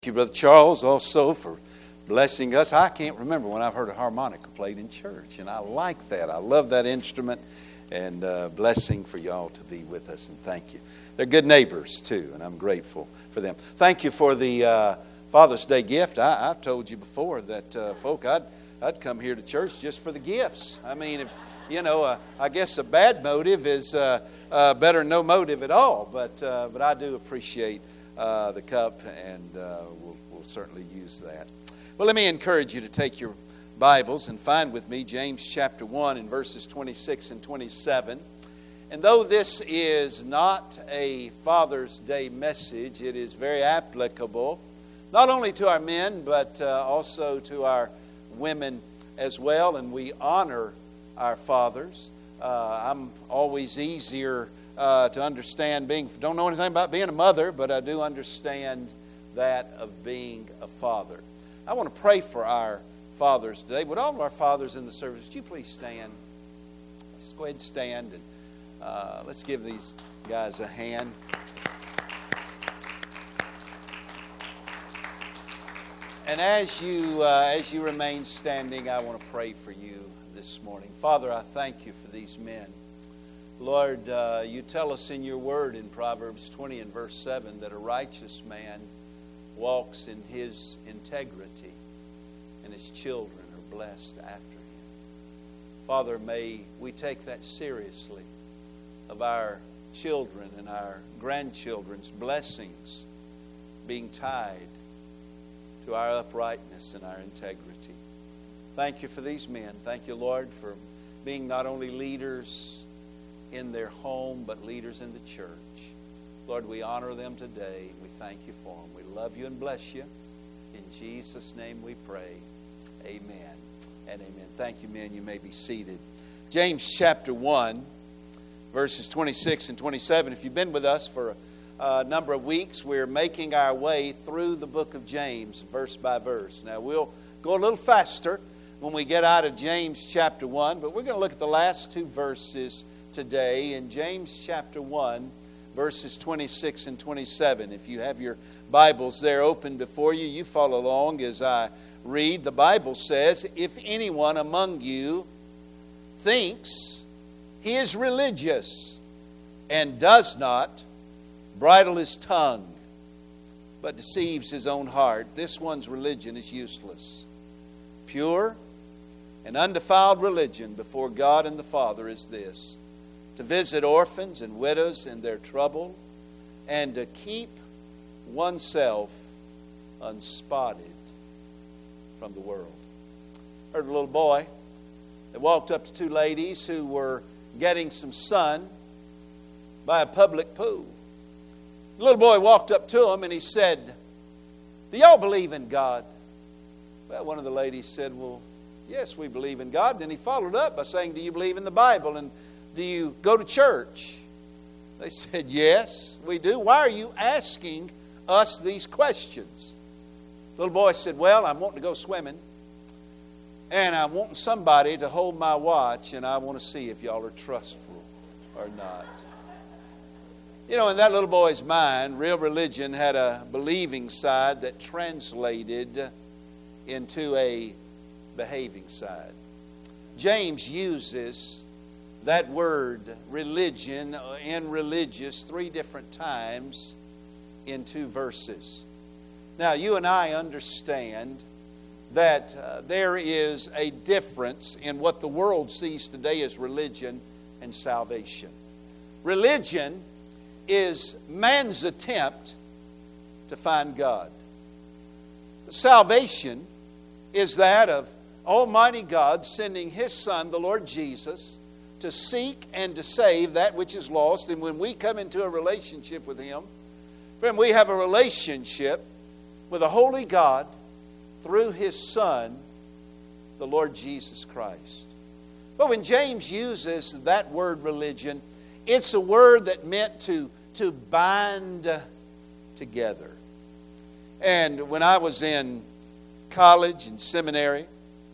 Thank you, Brother Charles, also for blessing us. I can't remember when I've heard a harmonica played in church, and I like that. I love that instrument, and blessing for y'all to be with us, and thank you. They're good neighbors, too, and I'm grateful for them. Thank you for the Father's Day gift. I've told you before that, folk, I'd come here to church just for the gifts. I mean, I guess a bad motive is better than no motive at all, but I do appreciate the cup, and we'll certainly use that. Well, let me encourage you to take your Bibles and find with me James chapter 1 and verses 26 and 27. And though this is not a Father's Day message, it is very applicable, not only to our men, but also to our women as well. And we honor our fathers. I'm always easier to understand don't know anything about being a mother, but I do understand that of being a father. I want to pray for our fathers today. Would all of our fathers in the service, would you please stand? Just go ahead and stand, and let's give these guys a hand. And as you remain standing, I want to pray for you this morning. Father, I thank you for these men. Lord, you tell us in your word in Proverbs 20 and verse 7 that a righteous man walks in his integrity, and his children are blessed after him. Father, may we take that seriously of our children and our grandchildren's blessings being tied to our uprightness and our integrity. Thank you for these men. Thank you, Lord, for being not only leaders in their home, but leaders in the church. Lord, we honor them today. We thank you for them. We love you and bless you. In Jesus' name we pray. Amen and amen. Thank you, men. You may be seated. James chapter 1, verses 26 and 27. If you've been with us for a number of weeks, we're making our way through the book of James, verse by verse. Now, we'll go a little faster when we get out of James chapter 1, but we're going to look at the last two verses today in James chapter 1, verses 26 and 27. If you have your Bibles there open before you, you follow along as I read. The Bible says, "If anyone among you thinks he is religious and does not bridle his tongue, but deceives his own heart, this one's religion is useless. Pure and undefiled religion before God and the Father is this: to visit orphans and widows in their trouble, and to keep oneself unspotted from the world." I heard a little boy that walked up to two ladies who were getting some sun by a public pool. The little boy walked up to them and he said, "Do y'all believe in God?" Well, one of the ladies said, "Well, yes, we believe in God." Then he followed up by saying, "Do you believe in the Bible? And do you go to church?" They said, "Yes, we do." "Why are you asking us these questions?" The little boy said, "Well, I'm wanting to go swimming, and I'm wanting somebody to hold my watch, and I want to see if y'all are trustful or not." You know, in that little boy's mind, real religion had a believing side that translated into a behaving side. James uses that word religion and religious 3 different times in 2 verses. Now, you and I understand that there is a difference in what the world sees today as religion and salvation. Religion is man's attempt to find God. Salvation is that of Almighty God sending His Son, the Lord Jesus, to seek and to save that which is lost. And when we come into a relationship with Him, friend, we have a relationship with a holy God through His Son, the Lord Jesus Christ. But when James uses that word religion, it's a word that meant to bind together. And when I was in college and seminary,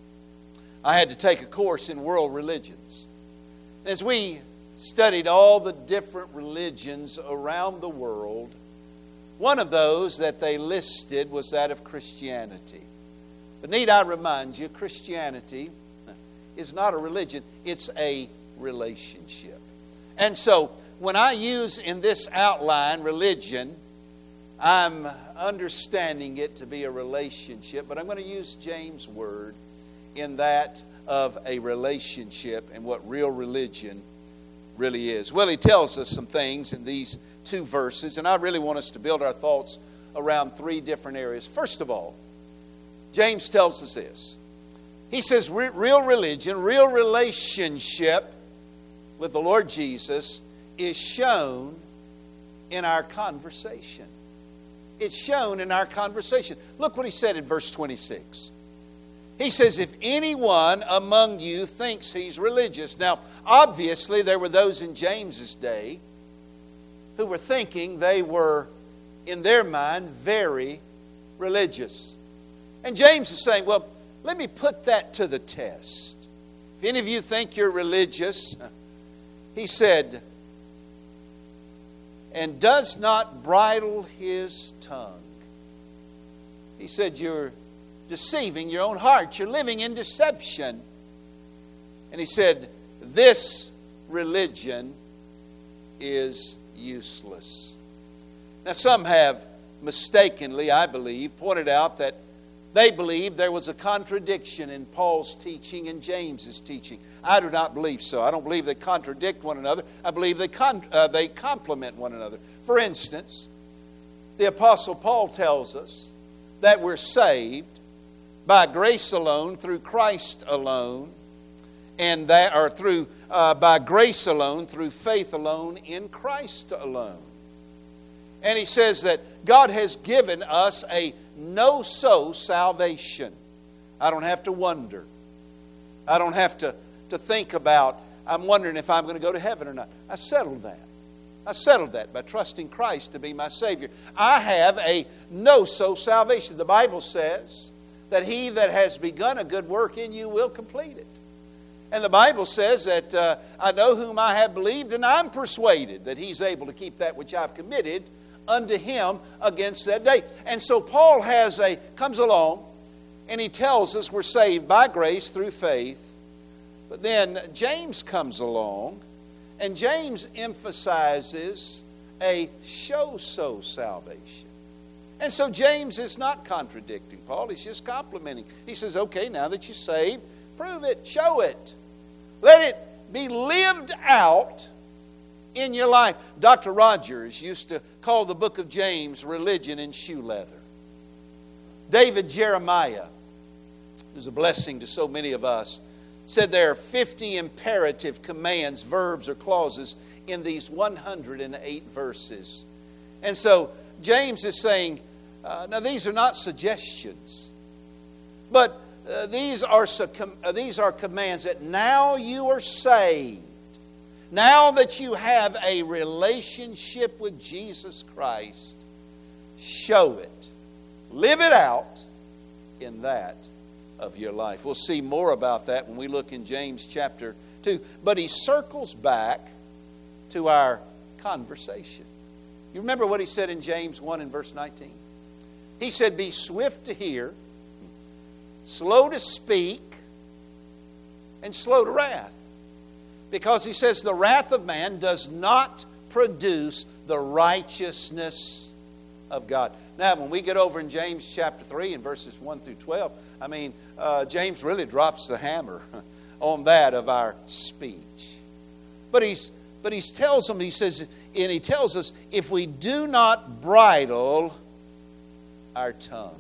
I had to take a course in world religions. As we studied all the different religions around the world, One of those that they listed was that of Christianity. But need I remind you, Christianity is not a religion, it's a relationship. And so, when I use in this outline religion, I'm understanding it to be a relationship, but I'm going to use James' word in that of a relationship and what real religion really is. Well, he tells us some things in these two verses, and I really want us to build our thoughts around three different areas. First of all, James tells us this. He says real religion, real relationship with the Lord Jesus is shown in our conversation. It's shown in our conversation. Look what he said in verse 26. He says, if anyone among you thinks he's religious. Now, obviously, there were those in James's day who were thinking they were, in their mind, very religious. And James is saying, well, let me put that to the test. If any of you think you're religious, he said, and does not bridle his tongue. He said, you're deceiving your own heart. You're living in deception. And he said, this religion is useless. Now, some have mistakenly, I believe, pointed out that they believe there was a contradiction in Paul's teaching and James's teaching. I do not believe so. I don't believe they contradict one another. I believe they complement one another. For instance, the Apostle Paul tells us that we're saved by grace alone, through Christ alone, and that, or through by grace alone, through faith alone, in Christ alone. And he says that God has given us a no-so salvation. I don't have to wonder. I don't have to think about, I'm wondering if I'm going to go to heaven or not. I settled that. I settled that by trusting Christ to be my Savior. I have a no-so salvation. The Bible says that he that has begun a good work in you will complete it. And the Bible says that I know whom I have believed, and I'm persuaded that he's able to keep that which I've committed unto him against that day. And so Paul comes along, and he tells us we're saved by grace through faith. But then James comes along, and James emphasizes a show-so salvation. And so James is not contradicting Paul, he's just complimenting. He says, okay, now that you're saved, prove it, show it. Let it be lived out in your life. Dr. Rogers used to call the book of James religion in shoe leather. David Jeremiah, who's a blessing to so many of us, said there are 50 imperative commands, verbs, or clauses in these 108 verses. And so James is saying, now these are not suggestions, but these are commands that now you are saved. Now that you have a relationship with Jesus Christ, show it. Live it out in that of your life. We'll see more about that when we look in James chapter 2. But he circles back to our conversation. You remember what he said in James 1 and verse 19? He said, be swift to hear, slow to speak, and slow to wrath. Because he says the wrath of man does not produce the righteousness of God. Now, when we get over in James chapter 3 and verses 1 through 12, James really drops the hammer on that of our speech. But he tells us, if we do not bridle our tongue.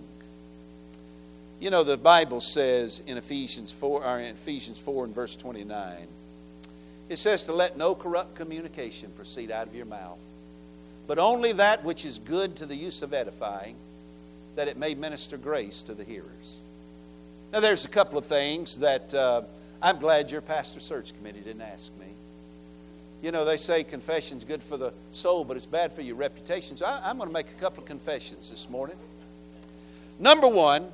You know, the Bible says in Ephesians 4 and verse 29, it says to let no corrupt communication proceed out of your mouth, but only that which is good to the use of edifying, that it may minister grace to the hearers. Now there's a couple of things that I'm glad your pastor search committee didn't ask me. You know, they say confession's good for the soul, but it's bad for your reputation. So I'm going to make a couple of confessions this morning. Number one,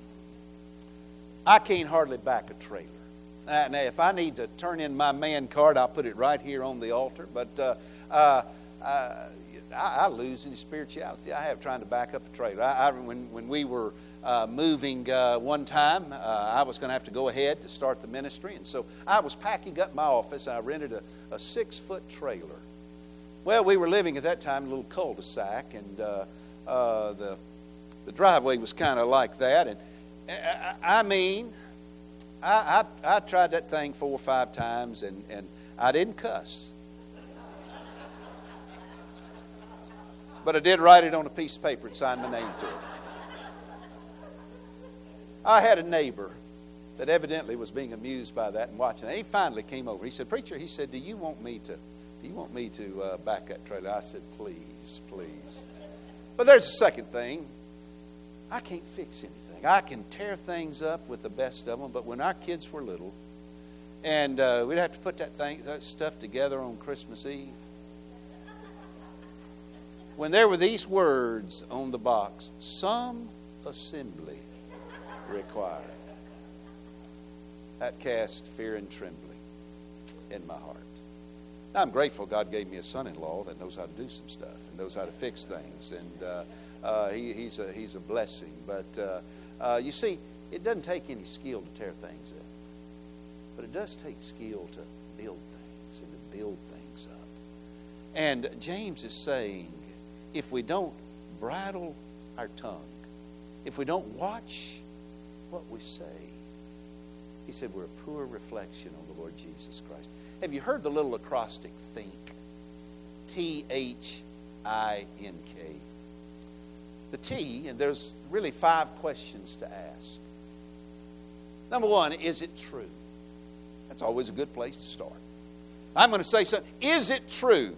I can't hardly back a trailer. Now, if I need to turn in my man card, I'll put it right here on the altar. But I lose any spirituality I have trying to back up a trailer. When we were moving one time, I was going to have to go ahead to start the ministry. And so I was packing up my office. And I rented a 6-foot trailer. Well, we were living at that time in a little cul-de-sac. And the driveway was kind of like that. And I tried that thing 4 or 5 times. And I didn't cuss. But I did write it on a piece of paper and sign my name to it. I had a neighbor that evidently was being amused by that and watching that. He finally came over. He said, "Preacher," he said, do you want me to back that trailer?" I said, "Please, please." But there's a second thing. I can't fix anything. I can tear things up with the best of them, but when our kids were little, and we'd have to put that stuff together on Christmas Eve, when there were these words on the box, "Some assembly required," that cast fear and trembling in my heart. Now, I'm grateful God gave me a son-in-law that knows how to do some stuff and knows how to fix things, and he's a blessing. But you see, it doesn't take any skill to tear things up, but it does take skill to build things and to build things up. And James is saying, if we don't bridle our tongue, if we don't watch what we say, he said we're a poor reflection on the Lord Jesus Christ. Have you heard the little acrostic THINK? THINK. The T, and there's really 5 questions to ask. Number 1, is it true? That's always a good place to start. I'm going to say something. Is it true?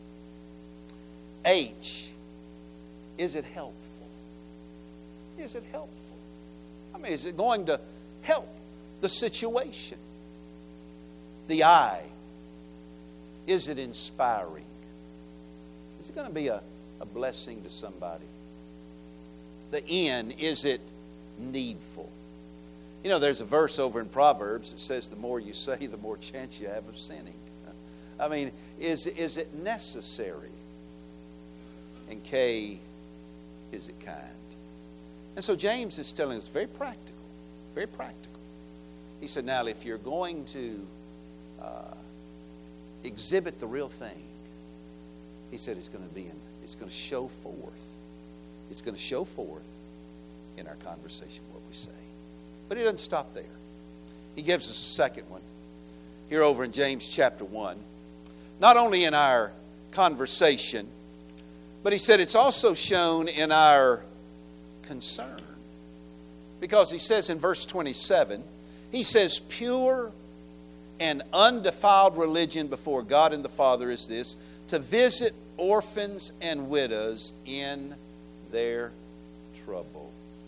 H, is it helpful? Is it helpful? I mean, is it going to help the situation? The I, is it inspiring? Is it going to be a blessing to somebody? The N, is it needful? You know, there's a verse over in Proverbs that says the more you say, the more chance you have of sinning. I mean, is it necessary? And K, is it kind? And so James is telling us very practical, very practical. He said, now if you're going to exhibit the real thing, he said it's going to show forth. It's going to show forth in our conversation what we say. But he doesn't stop there. He gives us a second one here over in James chapter 1. Not only in our conversation, but he said it's also shown in our concern. Because he says in verse 27, he says, pure and undefiled religion before God and the Father is this, to visit orphans and widows in their trouble.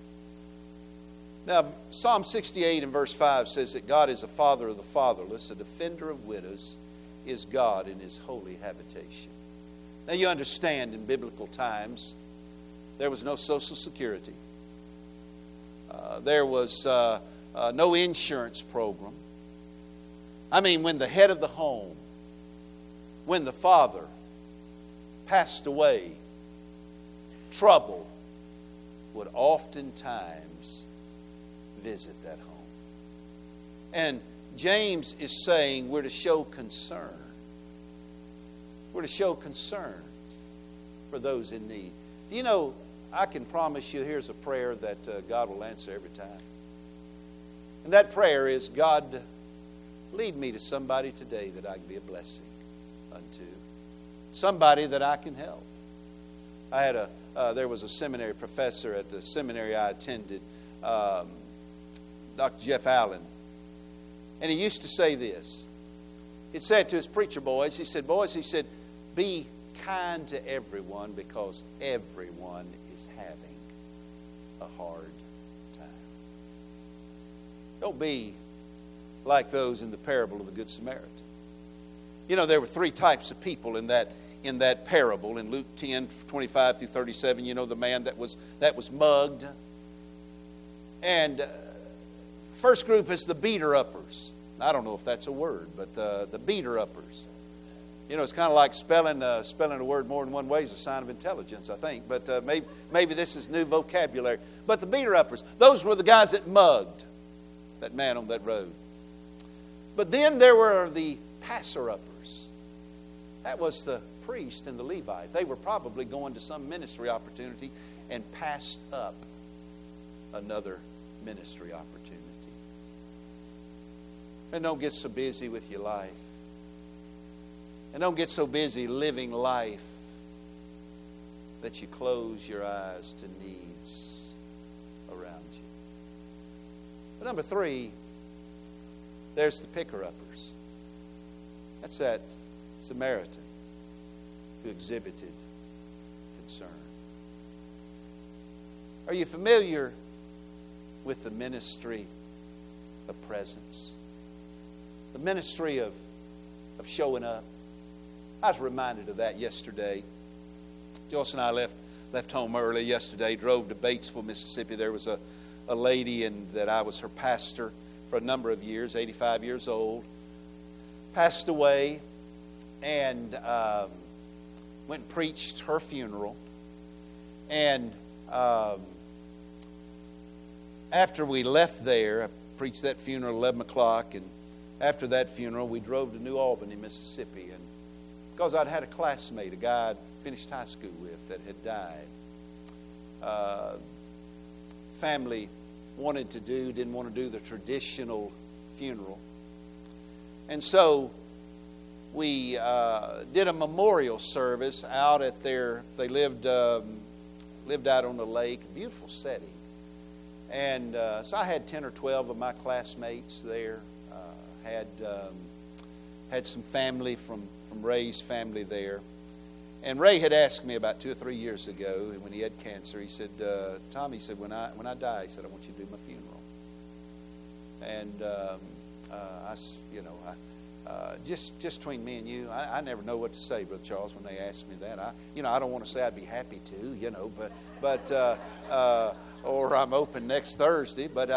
Now, Psalm 68 and verse 5 says that God is a father of the fatherless, a defender of widows is God in his holy habitation. Now, you understand in biblical times, there was no Social Security. There was no insurance program. I mean, when the head of the home, when the father passed away, trouble would oftentimes visit that home. And James is saying we're to show concern. We're to show concern for those in need. You know, I can promise you here's a prayer that God will answer every time. And that prayer is, God, lead me to somebody today that I can be a blessing unto. Somebody that I can help. I had there was a seminary professor at the seminary I attended, Dr. Jeff Allen. And he used to say this. He said to his preacher boys, he said, boys, he said, be kind to everyone because everyone is having a hard time. Don't be like those in the parable of the Good Samaritan. You know, there were 3 types of people in that parable in Luke 10, 25 through 37. You know, the man that was mugged. And first group is the beater-uppers. I don't know if that's a word, but the beater-uppers. You know, it's kind of like spelling a word more than one way is a sign of intelligence, I think. But maybe this is new vocabulary. But the beater-uppers, those were the guys that mugged that man on that road. But then there were the passer-uppers. That was the priest and the Levite. They were probably going to some ministry opportunity and passed up another ministry opportunity. And don't get so busy with your life. And don't get so busy living life that you close your eyes to needs around you. But number 3, there's the picker-uppers. That's that Samaritan who exhibited concern. Are you familiar with the ministry of presence? The ministry of showing up. I was reminded of that yesterday. Joyce and I left home early yesterday, drove to Batesville, Mississippi. There was a lady that I was her pastor for a number of years, 85 years old. Passed away, and went and preached her funeral. And after we left there, I preached that funeral at 11 o'clock, and after that funeral, we drove to New Albany, Mississippi. And because I'd had a classmate, a guy I'd finished high school with, that had died. Family didn't want to do the traditional funeral. And so we did a memorial service out at they lived out on the lake, a beautiful setting. And so I had 10 or 12 of my classmates there. Had some family from Ray's family there. And Ray had asked me about 2 or 3 years ago when he had cancer. He said, Tom, he said, when I die, he said, I want you to do my funeral. And just between me and you, I never know what to say, Brother Charles, when they ask me that. I don't want to say I'd be happy to, but or I'm open next Thursday. But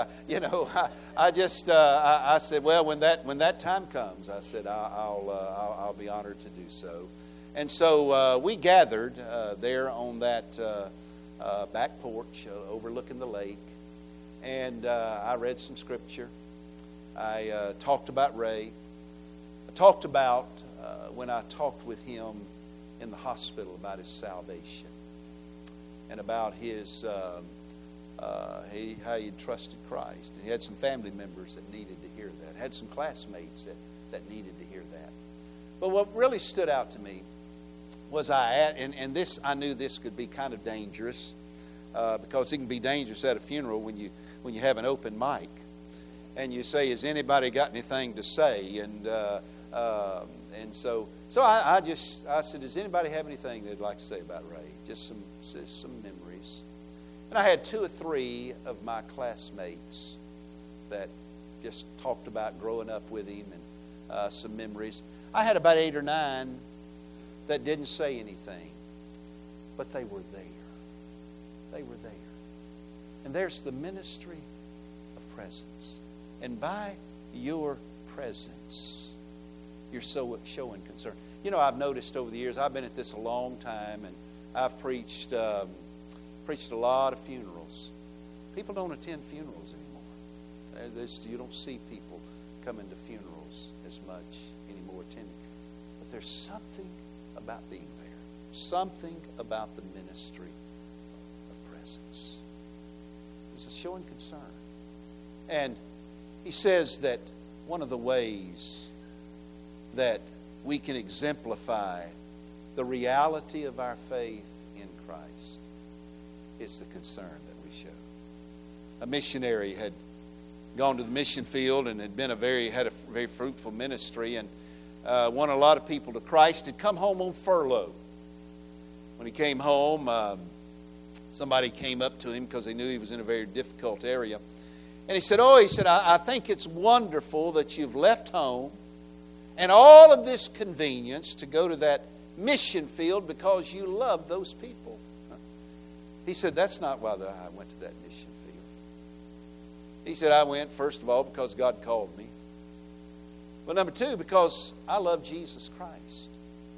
I said, well, when that time comes, I said I'll be honored to do so. And so we gathered there on that back porch overlooking the lake, and I read some scripture. I talked about Ray. I talked about when I talked with him in the hospital about his salvation and about his how he trusted Christ. And he had some family members that needed to hear that. Had some classmates that needed to hear that. But what really stood out to me was I knew this could be kind of dangerous because it can be dangerous at a funeral when you have an open mic and you say, "Has anybody got anything to say?" And so I said, "Does anybody have anything they'd like to say about Ray?" Just some memories. And I had 2 or 3 of my classmates that just talked about growing up with him and some memories. I had about 8 or 9 that didn't say anything, but they were there. They were there. And there's the ministry of presence. And by your presence, you're so showing concern. I've noticed over the years, I've been at this a long time, and I've preached a lot of funerals. People don't attend funerals anymore. You don't see people coming to funerals as much anymore attending. But there's something about being there. Something about the ministry of presence. It's a showing concern. And he says that one of the ways that we can exemplify the reality of our faith in Christ is the concern that we show. A missionary had gone to the mission field and had a very fruitful ministry and won a lot of people to Christ. Had come home on furlough. When he came home, somebody came up to him because they knew he was in a very difficult area. And he said, I think it's wonderful that you've left home and all of this convenience to go to that mission field because you love those people. He said, that's not why I went to that mission field. He said, I went, first of all, because God called me. But number 2, because I love Jesus Christ.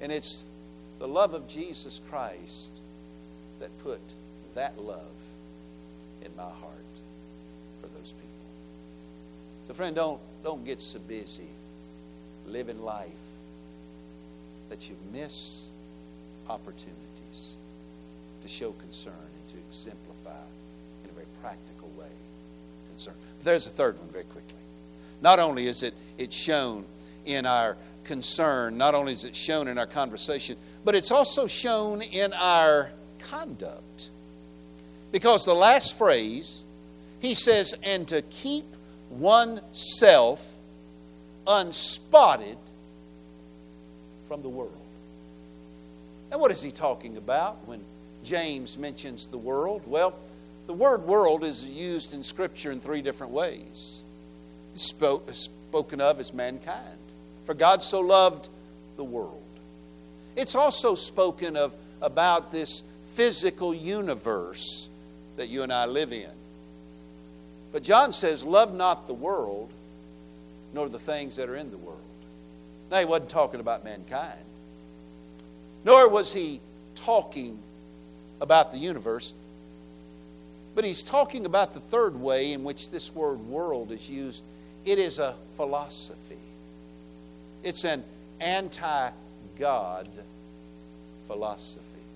And it's the love of Jesus Christ that put that love in my heart for those people. So friend, don't get so busy living life that you miss opportunities to show concern and to exemplify in a very practical way concern. But there's a third one very quickly. Not only is it's shown in our concern, not only is it shown in our conversation, but it's also shown in our conduct. Because the last phrase, he says, and to keep oneself unspotted from the world. And what is he talking about when James mentions the world? Well, the word world is used in Scripture in three different ways. It's spoken of as mankind. For God so loved the world. It's also spoken of about this physical universe that you and I live in. But John says, love not the world, nor the things that are in the world. Now, he wasn't talking about mankind. Nor was he talking about the universe. But he's talking about the third way in which this word world is used. It is a philosophy. It's an anti-God philosophy.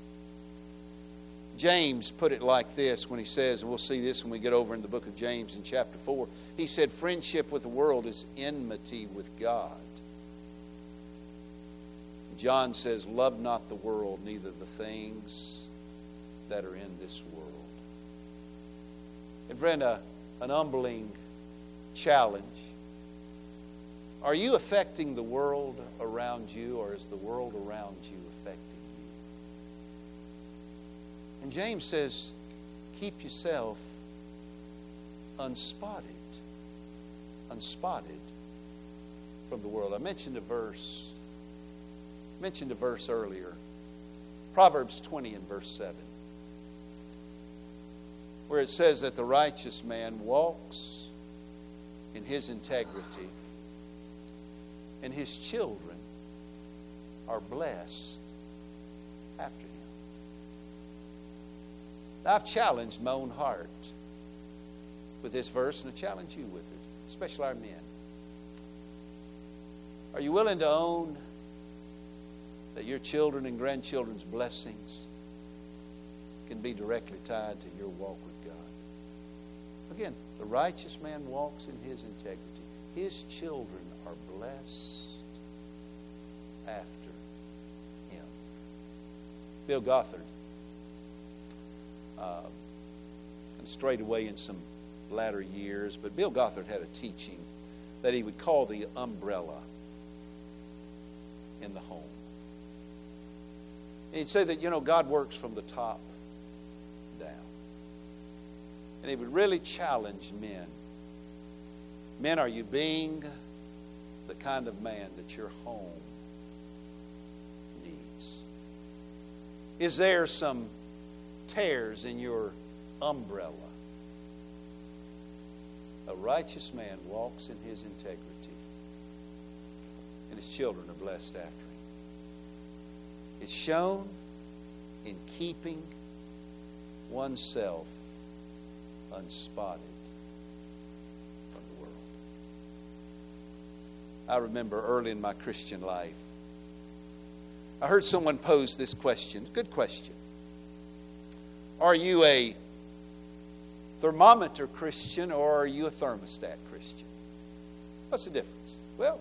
James put it like this when he says, and we'll see this when we get over in the book of James in chapter 4. He said, friendship with the world is enmity with God. John says, love not the world, neither the things that are in this world. And friend, an humbling challenge. Are you affecting the world around you, or is the world around you affecting you? And James says, keep yourself unspotted from the world. I mentioned a verse earlier, Proverbs 20 and verse 7, where it says that the righteous man walks in his integrity, and his children are blessed after him. Now, I've challenged my own heart with this verse, and I challenge you with it, especially our men. Are you willing to own that your children and grandchildren's blessings can be directly tied to your walk with God? Again, the righteous man walks in his integrity. His children are blessed after him. Bill Gothard, and strayed away in some latter years, but Bill Gothard had a teaching that he would call the umbrella in the home. And he'd say that, God works from the top down. And he would really challenge men. Men, are you being the kind of man that your home needs? Is there some tears in your umbrella? A righteous man walks in his integrity, and his children are blessed after him. It's shown in keeping oneself unspotted from the world. I remember early in my Christian life, I heard someone pose this question. Good question. Are you a thermometer Christian, or are you a thermostat Christian? What's the difference? Well,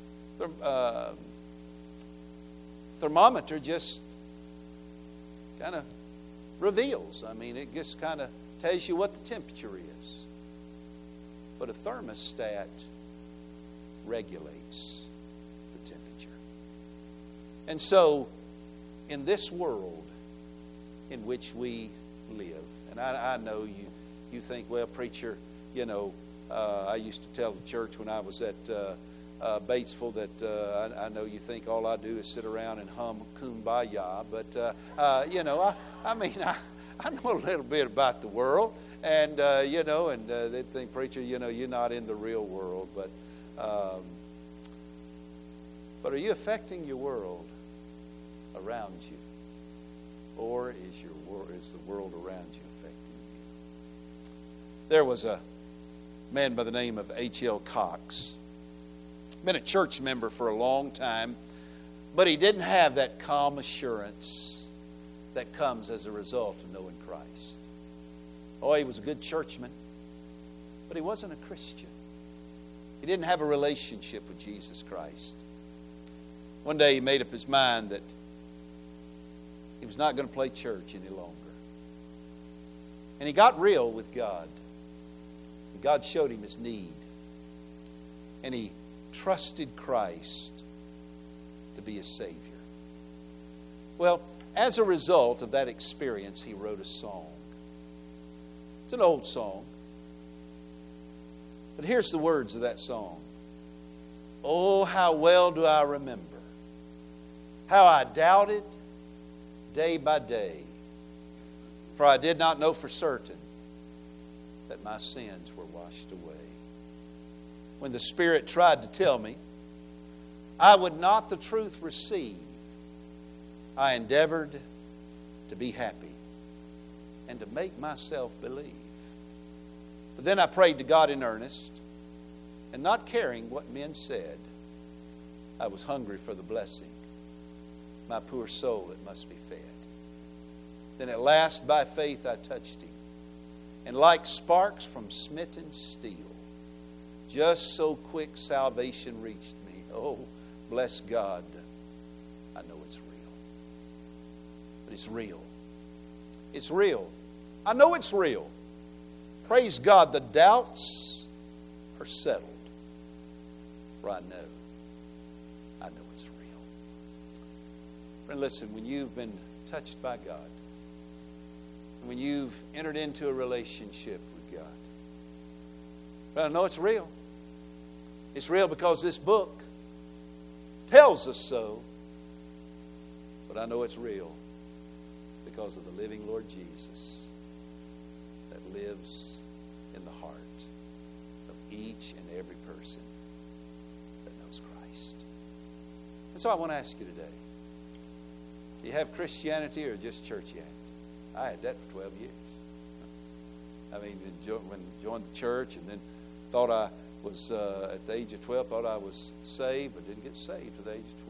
thermometer just kind of reveals. It just kind of tells you what the temperature is. But a thermostat regulates the temperature. And so, in this world in which we live, and I know you think, well, preacher, I used to tell the church when I was at Batesville that I know you think all I do is sit around and hum Kumbaya, but I know a little bit about the world, and they think, preacher, you're not in the real world, but. But are you affecting your world around you? Or is the world around you affecting you? There was a man by the name of H.L. Cox. Been a church member for a long time, but he didn't have that calm assurance that comes as a result of knowing Christ. Oh, he was a good churchman, but he wasn't a Christian. He didn't have a relationship with Jesus Christ. One day he made up his mind that he was not going to play church any longer. And he got real with God. And God showed him his need. And he trusted Christ to be his Savior. Well, as a result of that experience, he wrote a song. It's an old song. But here's the words of that song. Oh, how well do I remember how I doubted day by day, for I did not know for certain that my sins were washed away. When the Spirit tried to tell me I would not the truth receive, I endeavored to be happy and to make myself believe. But then I prayed to God in earnest, and not caring what men said, I was hungry for the blessing. My poor soul, it must be fed. Then at last by faith I touched him, and like sparks from smitten steel, just so quick salvation reached me. Oh, bless God, I know it's real. But it's real. It's real. I know it's real. Praise God, the doubts are settled. For I know it's real. Friend, listen, when you've been touched by God, when you've entered into a relationship with God, but I know it's real. It's real because this book tells us so. But I know it's real because of the living Lord Jesus that lives in the heart of each and every person that knows Christ. And so I want to ask you today, do you have Christianity or just churchianity? I had that for 12 years. I mean, when joined the church and then thought I was, at the age of 12, thought I was saved, but didn't get saved at the age of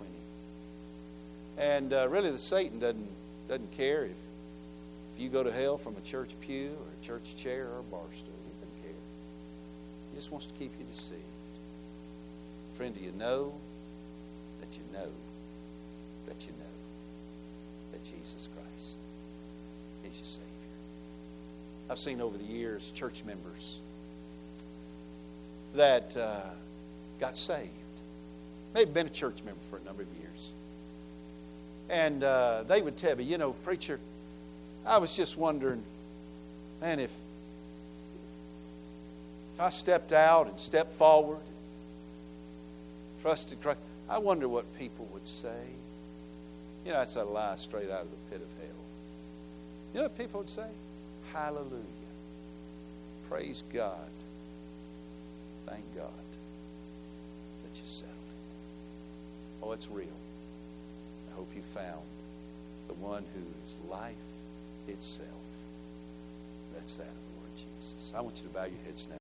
20. And really, Satan doesn't care if you go to hell from a church pew or a church chair or a bar stool. He doesn't care. He just wants to keep you deceived. Friend, do you know that you know that you know that Jesus Christ is your Savior? I've seen over the years church members that got saved. They've been a church member for a number of years. And they would tell me, preacher, I was just wondering, man, if I stepped out and stepped forward, trusted Christ, I wonder what people would say. That's a lie straight out of the pit of hell. You know what people would say? Hallelujah. Praise God. Thank God that you settled it. Oh, it's real. I hope you found the one who is life itself. That's that of the Lord Jesus. I want you to bow your heads now.